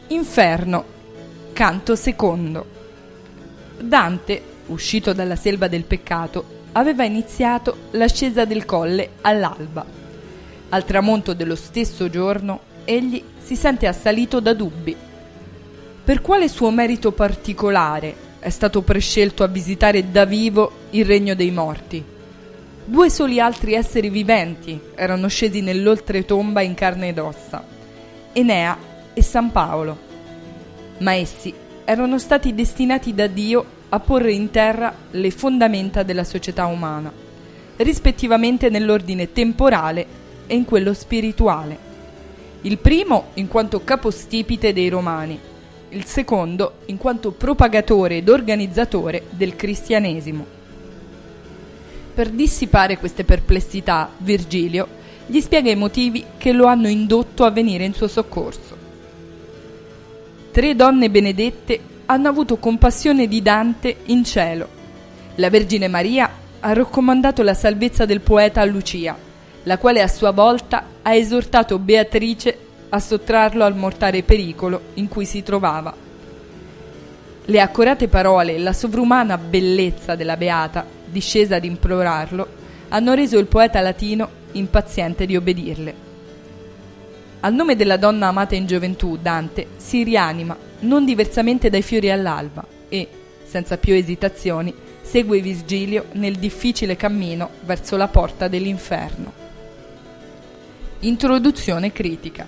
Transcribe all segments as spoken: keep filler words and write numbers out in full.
Inferno, canto secondo. Dante, uscito dalla selva del peccato, aveva iniziato l'ascesa del colle all'alba. Al tramonto dello stesso giorno, egli si sente assalito da dubbi. Per quale suo merito particolare è stato prescelto a visitare da vivo il regno dei morti? Due soli altri esseri viventi erano scesi nell'oltretomba in carne ed ossa, Enea e San Paolo. Ma essi erano stati destinati da Dio a porre in terra le fondamenta della società umana, rispettivamente nell'ordine temporale e in quello spirituale. Il primo in quanto capostipite dei Romani, il secondo in quanto propagatore ed organizzatore del cristianesimo. Per dissipare queste perplessità, Virgilio gli spiega i motivi che lo hanno indotto a venire in suo soccorso. Tre donne benedette hanno avuto compassione di Dante in cielo. La Vergine Maria ha raccomandato la salvezza del poeta a Lucia, la quale a sua volta ha esortato Beatrice a sottrarlo al mortale pericolo in cui si trovava. Le accorate parole e la sovrumana bellezza della Beata, discesa ad implorarlo, hanno reso il poeta latino impaziente di obbedirle. Al nome della donna amata in gioventù, Dante si rianima, non diversamente dai fiori all'alba, e, senza più esitazioni, segue Virgilio nel difficile cammino verso la porta dell'inferno. Introduzione critica.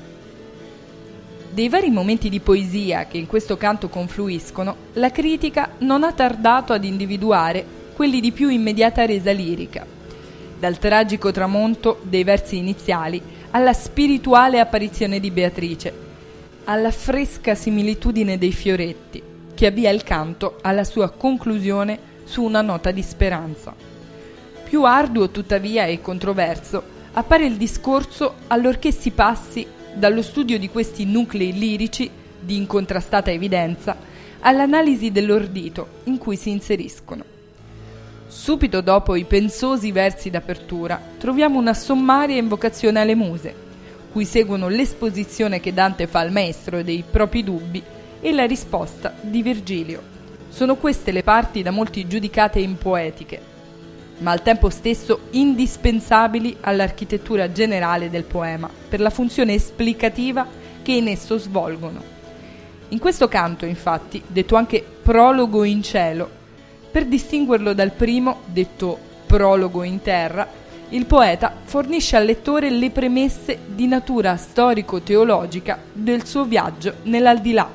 Dei vari momenti di poesia che in questo canto confluiscono, la critica non ha tardato ad individuare quelli di più immediata resa lirica. Dal tragico tramonto dei versi iniziali alla spirituale apparizione di Beatrice, alla fresca similitudine dei fioretti, che avvia il canto alla sua conclusione su una nota di speranza. Più arduo tuttavia e controverso appare il discorso allorché si passi dallo studio di questi nuclei lirici di incontrastata evidenza all'analisi dell'ordito in cui si inseriscono. Subito dopo i pensosi versi d'apertura troviamo una sommaria invocazione alle muse, cui seguono l'esposizione che Dante fa al maestro dei propri dubbi e la risposta di Virgilio. Sono queste le parti da molti giudicate impoetiche, ma al tempo stesso indispensabili all'architettura generale del poema per la funzione esplicativa che in esso svolgono. In questo canto, infatti, detto anche prologo in cielo, per distinguerlo dal primo, detto prologo in terra, il poeta fornisce al lettore le premesse di natura storico-teologica del suo viaggio nell'aldilà.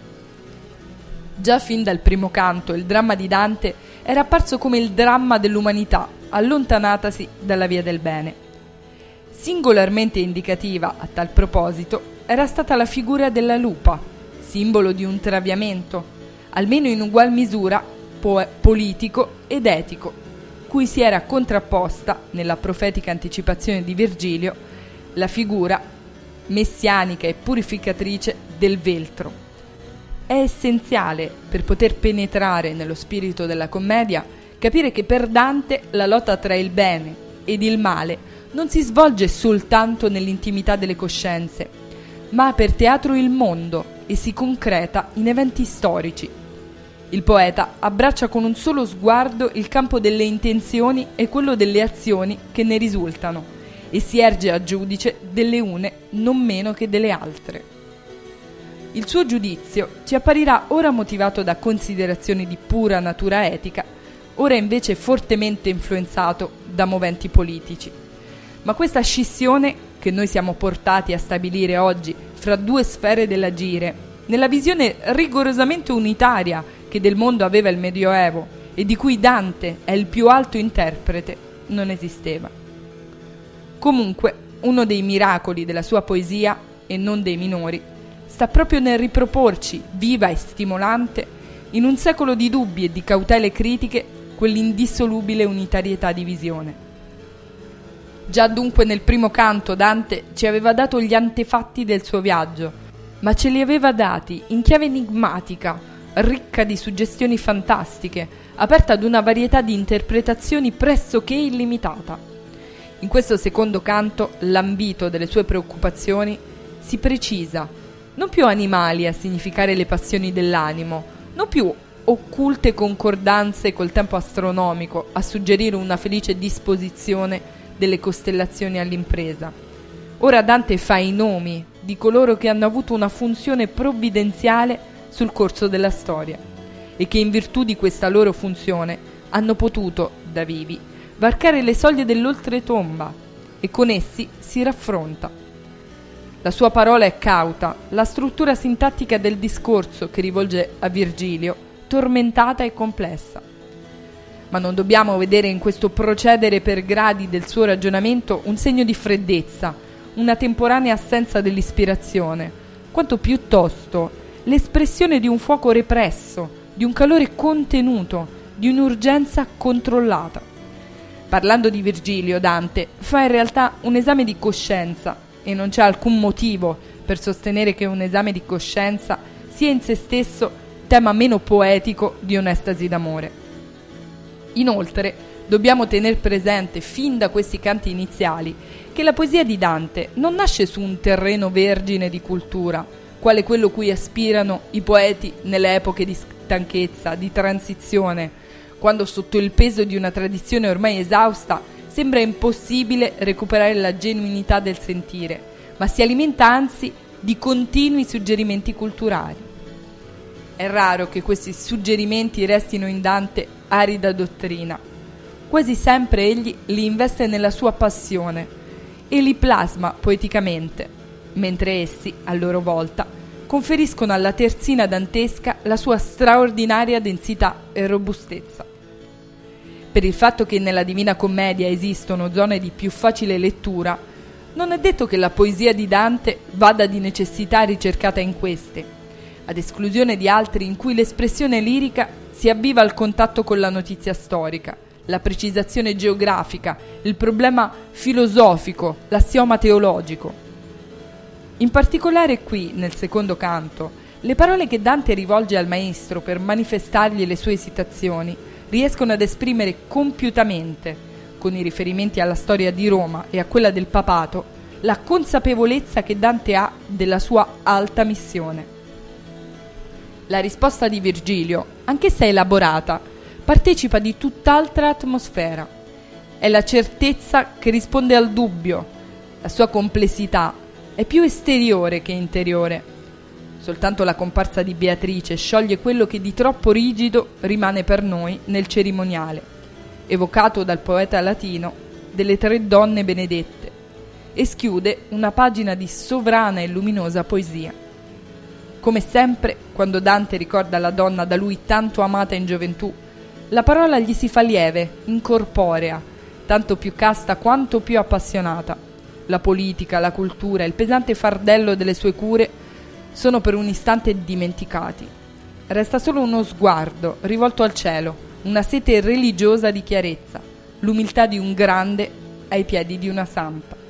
Già fin dal primo canto il dramma di Dante era apparso come il dramma dell'umanità allontanatasi dalla via del bene. Singolarmente indicativa a tal proposito era stata la figura della lupa, simbolo di un traviamento, almeno in ugual misura po- politico ed etico, cui si era contrapposta, nella profetica anticipazione di Virgilio, la figura messianica e purificatrice del veltro. È essenziale, per poter penetrare nello spirito della commedia, capire che per Dante la lotta tra il bene ed il male non si svolge soltanto nell'intimità delle coscienze, ma ha per teatro il mondo e si concreta in eventi storici. Il poeta abbraccia con un solo sguardo il campo delle intenzioni e quello delle azioni che ne risultano e si erge a giudice delle une non meno che delle altre. Il suo giudizio ci apparirà ora motivato da considerazioni di pura natura etica, ora invece fortemente influenzato da moventi politici. Ma questa scissione che noi siamo portati a stabilire oggi fra due sfere dell'agire, nella visione rigorosamente unitaria che del mondo aveva il Medioevo e di cui Dante è il più alto interprete, non esisteva. Comunque, uno dei miracoli della sua poesia, e non dei minori, sta proprio nel riproporci, viva e stimolante, in un secolo di dubbi e di cautele critiche, quell'indissolubile unitarietà di visione. Già dunque nel primo canto Dante ci aveva dato gli antefatti del suo viaggio, ma ce li aveva dati in chiave enigmatica, ricca di suggestioni fantastiche, aperta ad una varietà di interpretazioni pressoché illimitata. In questo secondo canto l'ambito delle sue preoccupazioni si precisa non più animali a significare le passioni dell'animo, non più occulte concordanze col tempo astronomico a suggerire una felice disposizione delle costellazioni all'impresa. Ora Dante fa i nomi di coloro che hanno avuto una funzione provvidenziale sul corso della storia e che in virtù di questa loro funzione hanno potuto, da vivi, varcare le soglie dell'oltretomba e con essi si raffronta. La sua parola è cauta, la struttura sintattica del discorso che rivolge a Virgilio, tormentata e complessa. Ma non dobbiamo vedere in questo procedere per gradi del suo ragionamento un segno di freddezza, una temporanea assenza dell'ispirazione, quanto piuttosto l'espressione di un fuoco represso, di un calore contenuto, di un'urgenza controllata. Parlando di Virgilio, Dante fa in realtà un esame di coscienza e non c'è alcun motivo per sostenere che un esame di coscienza sia in se stesso tema meno poetico di un'estasi d'amore. Inoltre, dobbiamo tener presente fin da questi canti iniziali che la poesia di Dante non nasce su un terreno vergine di cultura, quale quello cui aspirano i poeti nelle epoche di stanchezza, di transizione, quando sotto il peso di una tradizione ormai esausta sembra impossibile recuperare la genuinità del sentire, ma si alimenta anzi di continui suggerimenti culturali. È raro che questi suggerimenti restino in Dante arida dottrina. Quasi sempre egli li investe nella sua passione e li plasma poeticamente, mentre essi, a loro volta, conferiscono alla terzina dantesca la sua straordinaria densità e robustezza. Per il fatto che nella Divina Commedia esistono zone di più facile lettura, non è detto che la poesia di Dante vada di necessità ricercata in queste, ad esclusione di altri in cui l'espressione lirica si avviva al contatto con la notizia storica, la precisazione geografica, il problema filosofico, l'assioma teologico. In particolare qui, nel secondo canto, le parole che Dante rivolge al maestro per manifestargli le sue esitazioni riescono ad esprimere compiutamente, con i riferimenti alla storia di Roma e a quella del papato, la consapevolezza che Dante ha della sua alta missione. La risposta di Virgilio, anch'essa elaborata, partecipa di tutt'altra atmosfera. È la certezza che risponde al dubbio. La sua complessità è più esteriore che interiore. Soltanto la comparsa di Beatrice scioglie quello che di troppo rigido rimane per noi nel cerimoniale, evocato dal poeta latino delle tre donne benedette, e schiude una pagina di sovrana e luminosa poesia. Come sempre, quando Dante ricorda la donna da lui tanto amata in gioventù, la parola gli si fa lieve, incorporea, tanto più casta quanto più appassionata. La politica, la cultura, il pesante fardello delle sue cure sono per un istante dimenticati. Resta solo uno sguardo rivolto al cielo, una sete religiosa di chiarezza, l'umiltà di un grande ai piedi di una santa.